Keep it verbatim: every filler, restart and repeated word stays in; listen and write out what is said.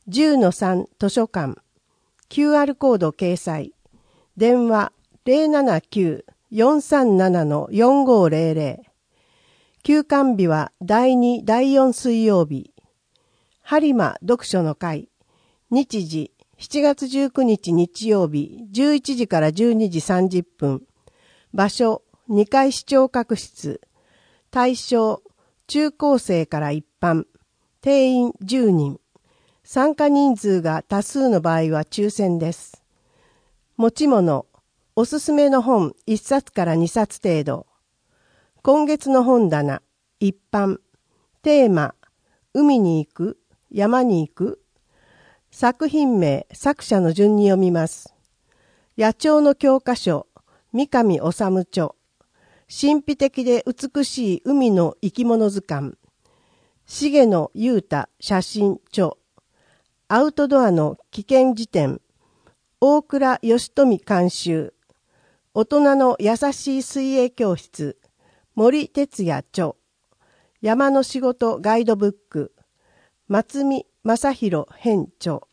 じゅうのさん 図書館 キューアール コード掲載。電話 ゼロななきゅう よんさんなな よんごゼロゼロ。休館日はだいに、だいよん水曜日。播磨読書の会。日時しちがつじゅうくにち日曜日じゅういちじからじゅうにじさんじゅっぷん。場所にかい視聴覚室。対象中高生から一般。定員じゅうにん。参加人数が多数の場合は抽選です。持ち物、おすすめの本いっさつからにさつ程度。今月の本棚、一般。テーマ、海に行く、山に行く。作品名、作者の順に読みます。野鳥の教科書、三上治著。神秘的で美しい海の生き物図鑑。重野裕太写真著。アウトドアの危険辞典。大倉義富監修。大人の優しい水泳教室。森哲也著。山の仕事ガイドブック。松見正弘編著。